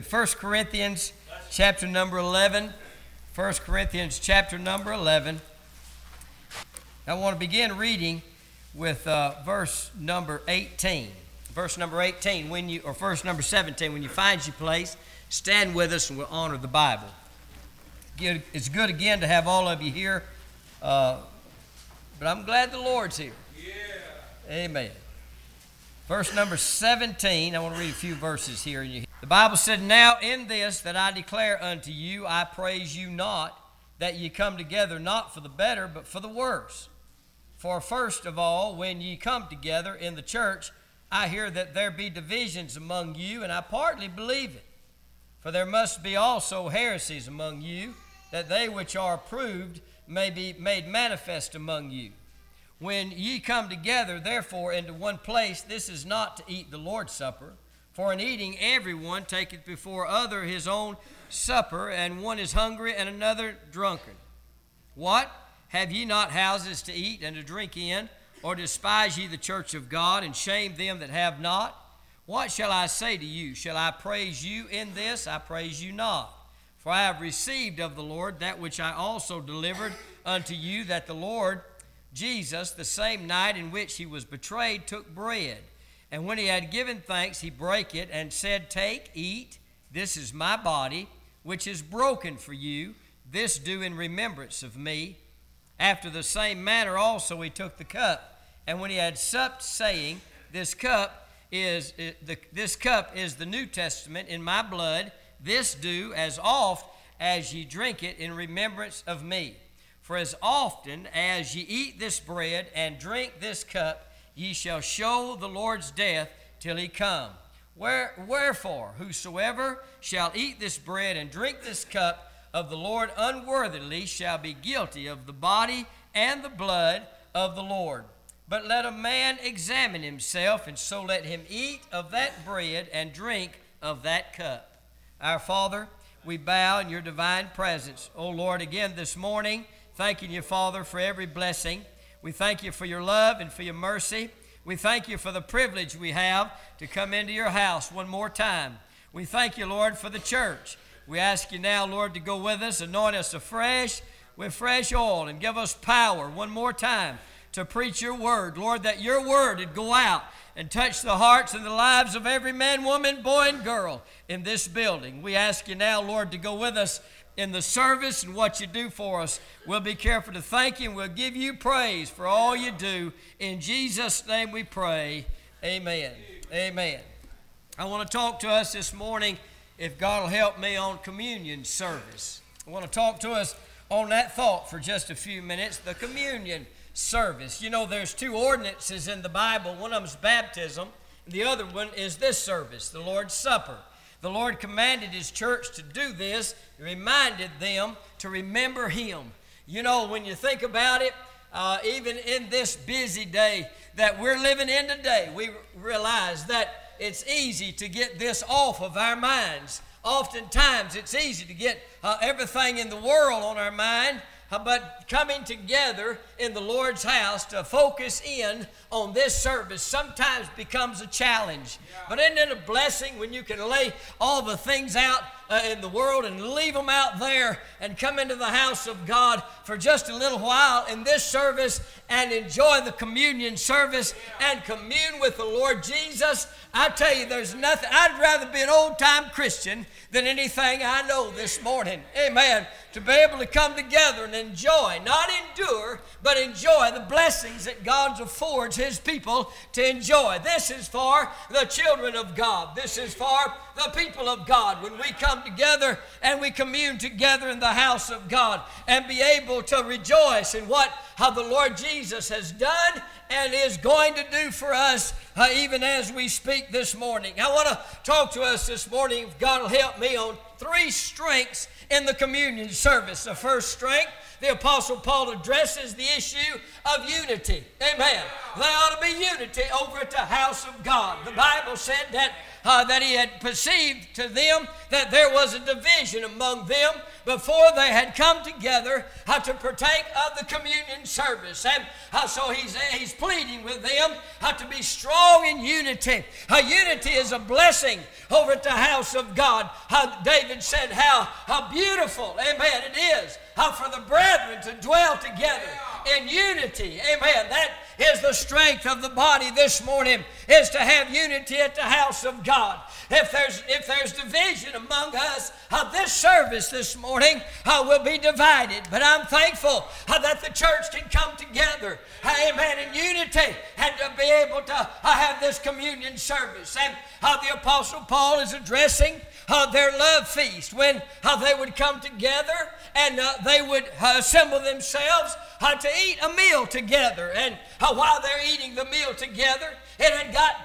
First Corinthians chapter number 11. 1 Corinthians chapter number 11. I want to begin reading with verse number 18. Verse number 18, verse number 17. When you find your place, stand with us and we'll honor the Bible. It's good again to have all of you here, but I'm glad the Lord's here. Yeah. Amen. Verse number 17, I want to read a few verses here. The Bible said, "Now in this that I declare unto you, I praise you not, that ye come together not for the better, but for the worse. For first of all, when ye come together in the church, I hear that there be divisions among you, and I partly believe it. For there must be also heresies among you, that they which are approved may be made manifest among you. When ye come together, therefore, into one place, this is not to eat the Lord's Supper. For in eating everyone taketh before other his own supper, and one is hungry and another drunken. What? Have ye not houses to eat and to drink in? Or despise ye the church of God, and shame them that have not? What shall I say to you? Shall I praise you in this? I praise you not. For I have received of the Lord that which I also delivered unto you, that the Lord Jesus, the same night in which he was betrayed, took bread. And when he had given thanks, he brake it and said, Take, eat, this is my body, which is broken for you. This do in remembrance of me. After the same manner also he took the cup. And when he had supped, saying, This cup is the New Testament in my blood. This do as oft as ye drink it in remembrance of me. For as often as ye eat this bread and drink this cup, ye shall show the Lord's death till he come. Wherefore, whosoever shall eat this bread and drink this cup of the Lord unworthily shall be guilty of the body and the blood of the Lord. But let a man examine himself, and so let him eat of that bread and drink of that cup." Our Father, we bow in your divine presence. O Lord, again this morning, thanking you, Father, for every blessing. We thank you for your love and for your mercy. We thank you for the privilege we have to come into your house one more time. We thank you, Lord, for the church. We ask you now, Lord, to go with us, anoint us afresh with fresh oil, and give us power one more time to preach your word. Lord, that your word would go out and touch the hearts and the lives of every man, woman, boy, and girl in this building. We ask you now, Lord, to go with us in the service and what you do for us. We'll be careful to thank you, and we'll give you praise for all you do. In Jesus' name we pray. Amen. Amen. I want to talk to us this morning, if God will help me, on communion service. I want to talk to us on that thought for just a few minutes, the communion service. You know, there's two ordinances in the Bible. One of them is baptism, and the other one is this service, the Lord's Supper. The Lord commanded his church to do this, reminded them to remember him. You know, when you think about it, even in this busy day that we're living in today, we realize that it's easy to get this off of our minds. Oftentimes, it's easy to get everything in the world on our mind, but coming together in the Lord's house to focus in on this service sometimes becomes a challenge. But isn't it a blessing when you can lay all the things out in the world and leave them out there and come into the house of God for just a little while in this service and enjoy the communion service and commune with the Lord Jesus? I tell you, there's nothing. I'd rather be an old-time Christian than anything I know this morning. Amen. To be able to come together and enjoy, not endure, but enjoy the blessings that God affords his people to enjoy. This is for the children of God. This is for the people of God. When we come together and we commune together in the house of God and be able to rejoice in how the Lord Jesus has done and is going to do for us even as we speak this morning. I want to talk to us this morning, if God will help me, on three strengths in the communion service. The first strength, the Apostle Paul addresses the issue of unity. Amen. There ought to be unity over at the house of God. The Bible said that that he had perceived to them that there was a division among them before they had come together to partake of the communion service. And so he's pleading with them to be strong in unity. Unity is a blessing over at the house of God. David said how beautiful, amen, it is for the brethren to dwell together in unity. Amen. That is the strength of the body this morning, is to have unity at the house of God. If there's division among us, this service this morning will be divided. But I'm thankful that the church can come together, amen, in unity, and to be able to have this communion service. And the Apostle Paul is addressing their love feast, when they would come together and they would assemble themselves to eat a meal together. And while they're eating the meal together, it had got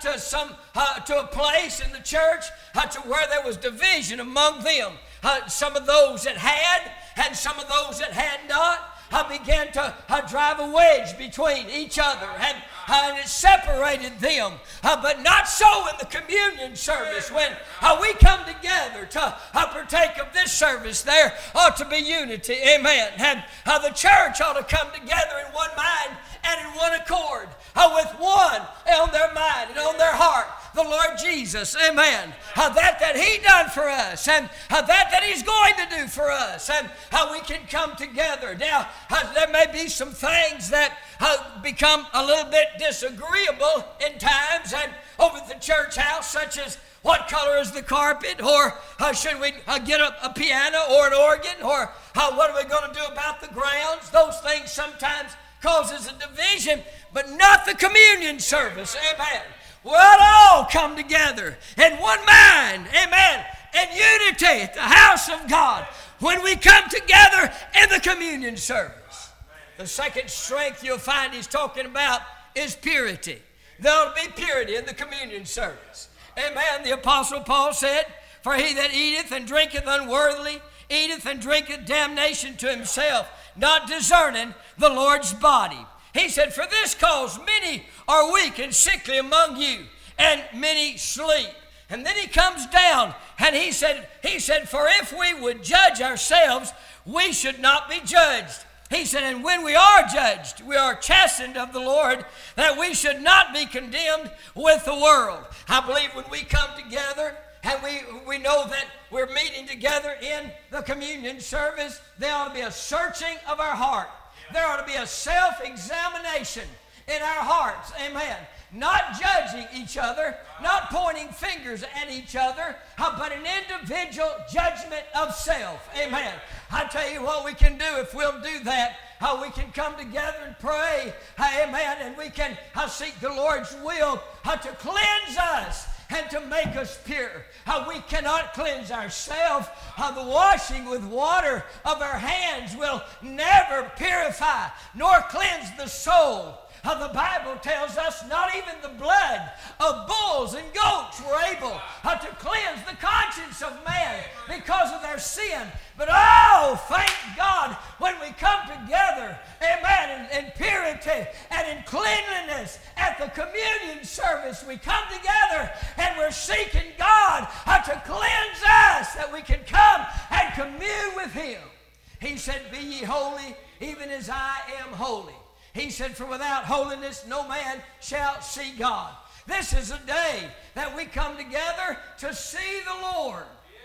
to a place in the church to where there was division among them. Some of those that had and some of those that had not began to drive a wedge between each other, and it separated them. But not so in the communion service. When we come together to partake of this service, there ought to be unity. Amen. And the church ought to come together in one mind and in one accord, with one on their mind and on their heart, the Lord Jesus. Amen. That He done for us, and that He's going to do for us, and how we can come together. Now, there may be some things that become a little bit disagreeable in times and over at the church house, such as what color is the carpet, or should we get a piano or an organ, or what are we going to do about the grounds? Those things sometimes causes a division, but not the communion service. Amen. We'll all come together in one mind, amen, in unity at the house of God when we come together in the communion service. The second strength you'll find he's talking about is purity. There'll be purity in the communion service. Amen. The Apostle Paul said, "For he that eateth and drinketh unworthily eateth and drinketh damnation to himself, not discerning the Lord's body." He said, "For this cause many are weak and sickly among you, and many sleep." And then he comes down and he said, "For if we would judge ourselves, we should not be judged." He said, "And when we are judged, we are chastened of the Lord, that we should not be condemned with the world." I believe when we come together and we know that we're meeting together in the communion service, there ought to be a searching of our heart. There ought to be a self-examination in our hearts. Amen. Not judging each other, not pointing fingers at each other, but an individual judgment of self. Amen. I tell you what we can do if we'll do that. We can come together and pray. Amen. And we can seek the Lord's will to cleanse us and to make us pure. We cannot cleanse ourselves. The washing with water of our hands will never purify nor cleanse the soul. The Bible tells us not even the blood of bulls and goats were able to cleanse the conscience of man because of their sin. But oh, thank God, when we come together, amen, in purity and in cleanliness at the communion service, we come together and we're seeking God to cleanse us, that we can come and commune with Him. He said, "Be ye holy, even as I am holy." He said, "For without holiness no man shall see God." This is a day that we come together to see the Lord.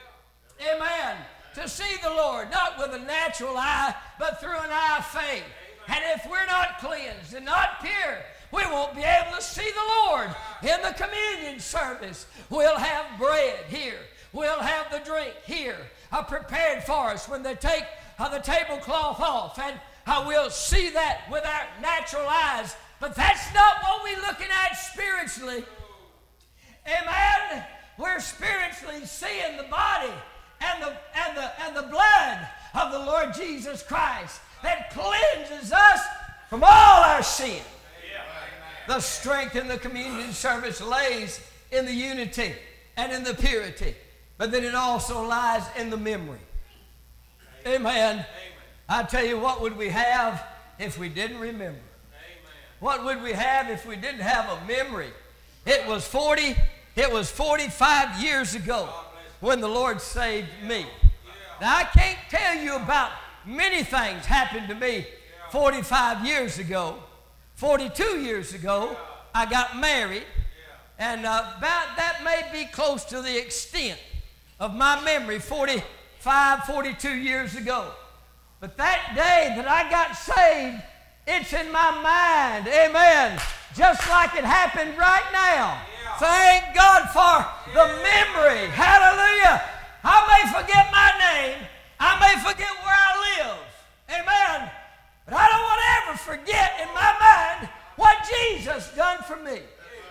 Amen. To see the Lord, not with a natural eye, but through an eye of faith. And if we're not cleansed and not pure, we won't be able to see the Lord in the communion service. We'll have bread here. We'll have the drink here prepared for us when they take the tablecloth off, and we'll see that with our natural eyes. But that's not what we're looking at spiritually. Amen. We're spiritually seeing the body and the blood of the Lord Jesus Christ that cleanses us from all our sin. The strength in the communion service lays in the unity and in the purity, but then it also lies in the memory. Amen. I tell you, what would we have if we didn't remember? What would we have if we didn't have a memory? It was 40 It was 45 years ago when the Lord saved me. Now, I can't tell you about many things happened to me 45 years ago. 42 years ago, I got married, and about that may be close to the extent of my memory, 45, 42 years ago. But that day that I got saved, it's in my mind, amen, just like it happened right now. Thank God for the memory, hallelujah. I may forget my name, I may forget where I live, amen, but I don't want to ever forget in my mind what Jesus done for me.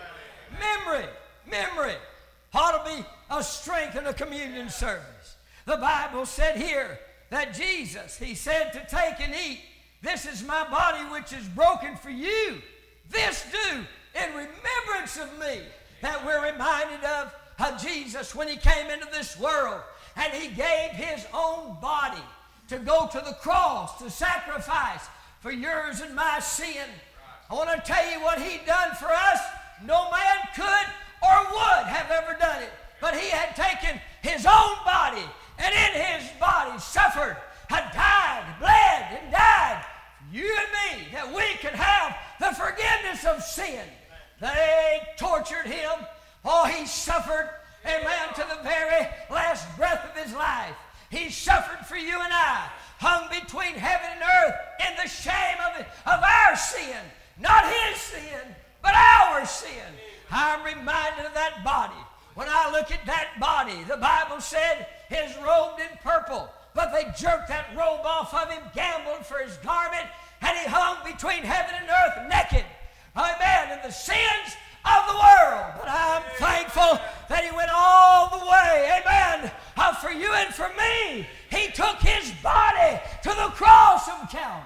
Memory ought to be a strength in a communion service. The Bible said here that Jesus, he said to take and eat. This is my body which is broken for you. This do in remembrance of me. That we're reminded of Jesus when he came into this world and he gave his own body to go to the cross to sacrifice for yours and my sin. I want to tell you what he done for us. No man could or would have ever done it. But he had taken his own body and in his body suffered, had died, bled, and died for you and me, that we could have the forgiveness of sin. They tortured him. Oh, he suffered, amen, to the very last breath of his life. He suffered for you and I, hung between heaven and earth in the shame of our sin. Not his sin, but our sin. I'm reminded of that body. When I look at that body, the Bible said he's robed in purple, but they jerked that robe off of him, gambled for his garment, and he hung between heaven and earth naked. Amen. And the sins of the world. But I'm thankful that he went all the way. Amen. For you and for me. He took his body to the cross of Calvary.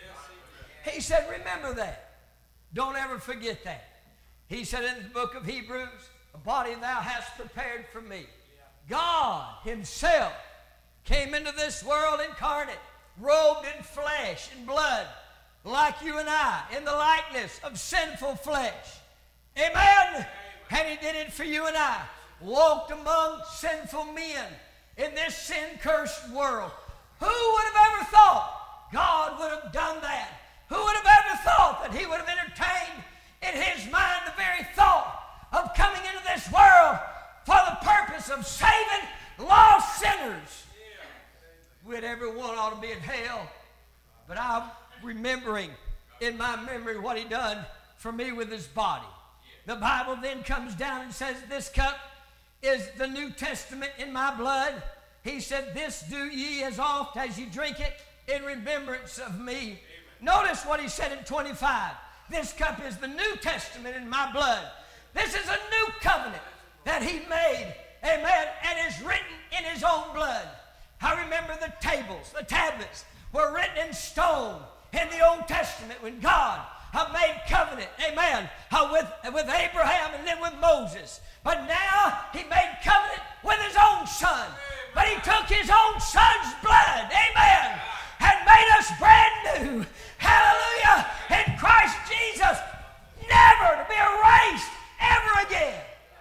He said, remember that. Don't ever forget that. He said in the book of Hebrews, a body thou hast prepared for me. God himself came into this world incarnate, robed in flesh and blood, like you and I, in the likeness of sinful flesh. Amen? And he did it for you and I. Walked among sinful men in this sin-cursed world. Who would have ever thought God would have done that? Who would have ever thought that he would have entertained in his mind the very thought of coming into this world for the purpose of saving lost sinners? We'd everyone ought to be in hell, but I'm remembering in my memory what he done for me with his body. The Bible then comes down and says, this cup is the New Testament in my blood. He said, this do ye as oft as you drink it in remembrance of me. Amen. Notice what he said in 25. This cup is the New Testament in my blood. This is a new covenant that he made, amen, and is written in his own blood. I remember the tables, the tablets were written in stone in the Old Testament when God made covenant, amen, with Abraham and then with Moses. But now he made covenant with his own son. But he took his own son's blood, amen, and made us brand new. Hallelujah. In Christ Jesus, never to be erased ever again.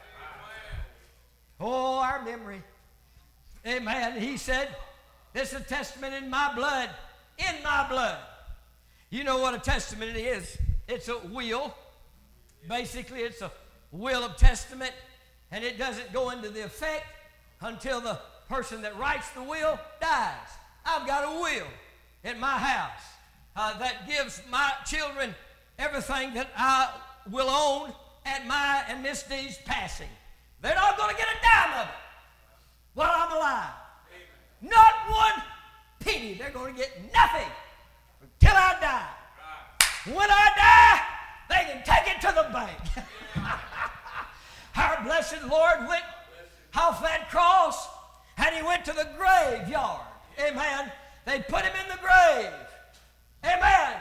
Oh, our memory. Amen. He said, this is a testament in my blood. In my blood. You know what a testament is? It's a will. Basically, it's a will of testament, and it doesn't go into the effect until the person that writes the will dies. I've got a will in my house that gives my children everything that I will own at my and Miss D's passing. They're not going to get a dime of it while I'm alive. Amen. Not one penny. They're going to get nothing until I die. Right. When I die, they can take it to the bank. Our blessed Lord went off that cross and he went to the graveyard. Amen. They put him in the grave. Amen.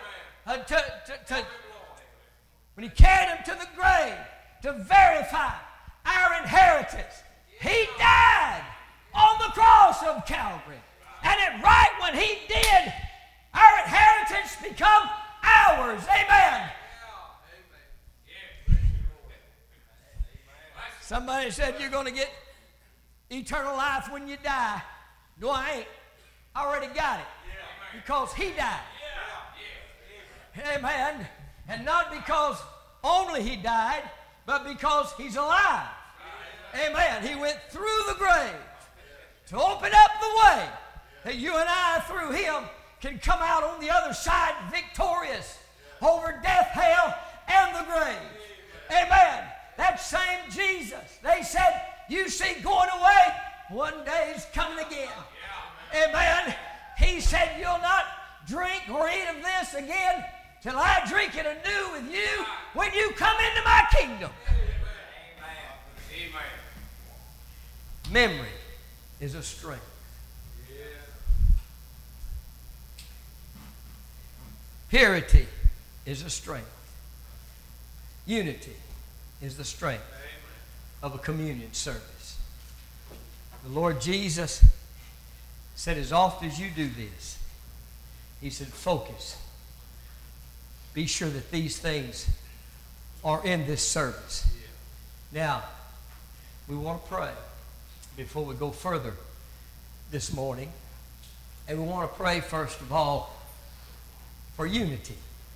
When he carried him to the grave to verify our inheritance, he died on the cross of Calvary. And it right when he did, our inheritance become ours. Amen. Somebody said you're going to get eternal life when you die. No, I ain't. I already got it because he died. Amen. And not because only he died, but because he's alive. Amen. He went through the grave to open up the way that you and I, through him, can come out on the other side victorious over death, hell, and the grave. Amen. That same Jesus, they said, you see going away, one day is coming again. Amen. He said, you'll not drink or eat of this again till I drink it anew with you when you come into my kingdom. Amen. Memory is a strength. Purity is a strength. Unity is the strength of a communion service. The Lord Jesus said, as often as you do this, he said, focus. Be sure that these things are in this service. Now, we want to pray before we go further this morning. And we want to pray, first of all, for unity.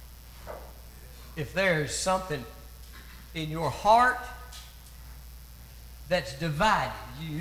If there's something in your heart that's divided you,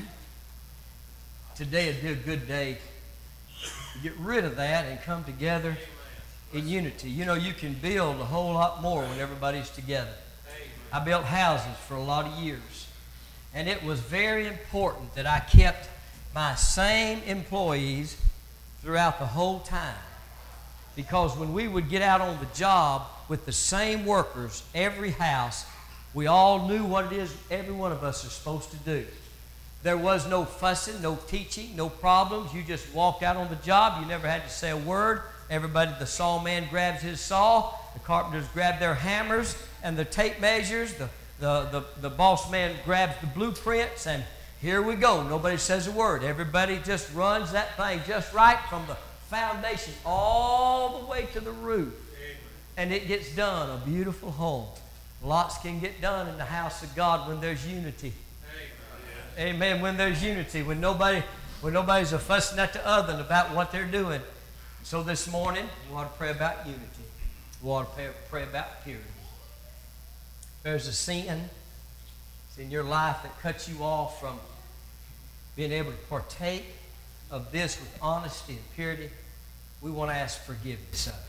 today would be a good day to get rid of that and come together in unity. You know, you can build a whole lot more when everybody's together. I built houses for a lot of years, and it was very important that I kept my same employees throughout the whole time. Because when we would get out on the job with the same workers, every house, we all knew what it is every one of us is supposed to do. There was no fussing, no teaching, no problems. You just walked out on the job. You never had to say a word. Everybody, the sawman grabs his saw, the carpenters grab their hammers and the tape measures, the boss man grabs the blueprints, and here we go. Nobody says a word. Everybody just runs that thing just right from the foundation all the way to the roof. And it gets done, a beautiful home. Lots can get done in the house of God when there's unity. Amen. When there's unity, when nobody's a fussing at the other about what they're doing. So this morning, we want to pray about unity. We want to pray about purity. There's a sin in your life that cuts you off from being able to partake of this with honesty and purity. We want to ask forgiveness of it.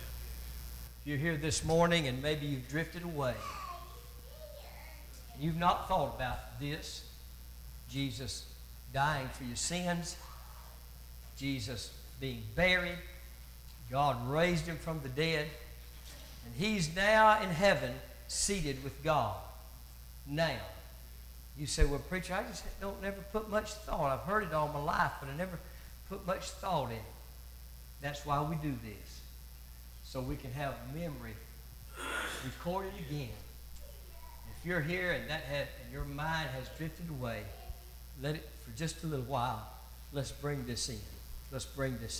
If you're here this morning and maybe you've drifted away, you've not thought about this, Jesus dying for your sins, Jesus being buried, God raised him from the dead, and he's now in heaven seated with God. Now, you say, well, preacher, I just don't never put much thought. I've heard it all my life, but I never put much thought in it. That's why we do this, so we can have memory recorded again. If you're here and and your mind has drifted away, let it for just a little while. Let's bring this in. Let's bring this in.